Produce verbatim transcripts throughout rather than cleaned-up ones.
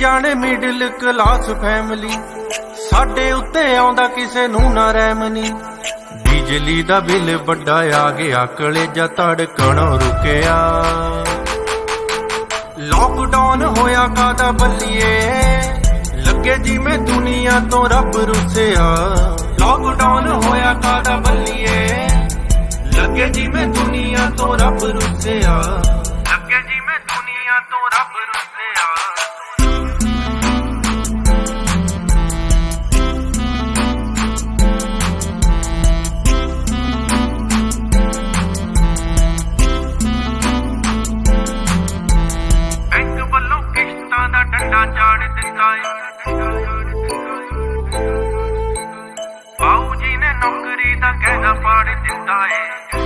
ਜਾਣੇ middle class family, ਸਾਡੇ ਉੱਤੇ ਆਉਂਦਾ ਕਿਸੇ ਨੂੰ ਨਾ ਰਹਿਮ ਨੀ। ਬਿਜਲੀ ਦਾ ਬਿੱਲ ਵੱਡਾ ਆ ਗਿਆ, ਕਲੇਜਾ ਧੜਕਣੋਂ ਰੁਕਿਆ। ਲੋਕਡਾਊਨ ਹੋਇਆ ਕਾਦਾ ਬੱਲੀਏ, ਲੱਗੇ ਜਿਵੇਂ ਦੁਨੀਆ ਤੋਂ ਰੱਬ ਰੁੱਸਿਆ। ਲੋਕਡਾਊਨ ਹੋਇਆ ਕਾਦਾ ਬੱਲੀਏ, ਲੱਗੇ ਜਿਵੇਂ ਦੁਨੀਆ ਤੋਂ ਰੱਬ ਰੁੱਸਿਆ। ਲੱਗੇ ਜਿਵੇਂ ਦੁਨੀਆ ਤੋਂ ਰੱਬ ਰੁੱਸਿਆ। ਬੈਂਕ ਵੱਲੋਂ ਕਿਸ਼ਤਾਂ ਦਾ ਡੰਡਾ ਚਾੜ ਦਿੱਤਾ ਏ, ਬਾਊ ਜੀ ਨੇ ਨੌਕਰੀ ਦਾ ਕਹਿਣਾ ਪਾੜ ਦਿੱਤਾ ਏ।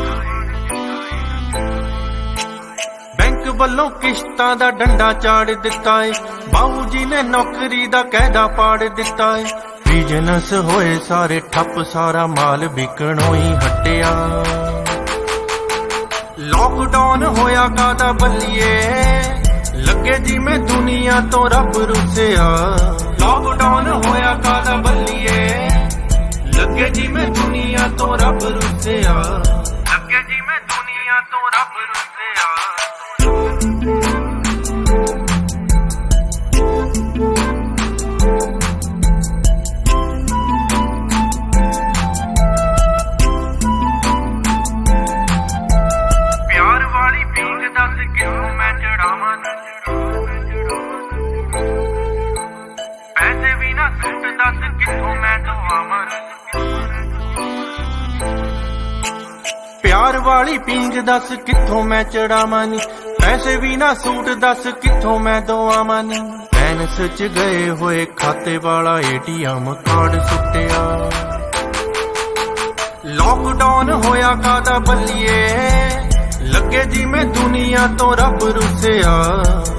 ਬੈਂਕ ਵੱਲੋਂ ਕਿਸ਼ਤਾਂ ਦਾ ਡੰਡਾ ਚਾੜ ਦਿੱਤਾ ਏ, ਬਾਊ ਜੀ ਨੇ ਨੌਕਰੀ ਦਾ ਕਹਿਦਾ ਪਾੜ ਦਿੱਤਾ ਏ। ਬਿਜ਼ਨਸ ਹੋਏ ਸਾਰੇ ਠੱਪ, ਸਾਰਾ ਮਾਲ ਵਿਕਣੋਂ ਹੀ ਹਟਿਆ। ਲੋਕਡਾਊਨ ਹੋਇਆ ਕਾਦਾ ਬੱਲੀਏ, ਲੱਗੇ ਜਿਵੇਂ ਦੁਨੀਆ ਤੋਂ ਰੱਬ ਰੁੱਸਿਆ। ਲੋਕਡਾਊਨ ਹੋਇਆ ਕਾਦਾ ਬੱਲੀਏ, ਲੱਗੇ ਜਿਵੇਂ ਦੁਨੀਆ ਤੋਂ ਰੱਬ ਰੁੱਸਿਆ। ਲੱਗੇ ਜਿਵੇਂ ਦੁਨੀਆ ਤੋਂ ਰੱਬ ਰੁੱਸਿਆ। ਪਿਆਰ ਵਾਲੀ ਪੀਂਗ ਦੱਸ ਕਿਉਂ ਮੈਂ ਚੜਾਵਾਂ, ਪੈਸੇ ਵੀ ਨਾ ਸੂਟ ਦੱਸ ਕਿੱਥੋਂ ਮੈਂ ਦਵਾਵਾਂ। ਪਿਆਰ ਵਾਲੀ ਪੀਂਗ ਦੱਸ ਕਿੱਥੋਂ ਮੈਂ ਚੜਾਵਾਂ ਨੀ, ਪੈਸੇ ਵੀ ਨਾ ਸੂਟ ਦੱਸ ਕਿੱਥੋਂ ਮੈਂ ਦਵਾਵਾਂ ਨੀ। ਬੈਲੈਂਸ ਚ ਗਏ ਹੋਏ ਖਾਤੇ ਵਾਲਾ ਏਟੀਐਮ ਕਾਰਡ ਸੁੱਟਿਆ। ਲੋਕਡਾਊਨ ਹੋਇਆ ਕਾਦਾ ਬੱਲੀਏ, ਲੱਗੇ ਜਿਵੇਂ ਦੁਨੀਆ ਤੋਂ ਰੱਬ ਰੁੱਸਿਆ।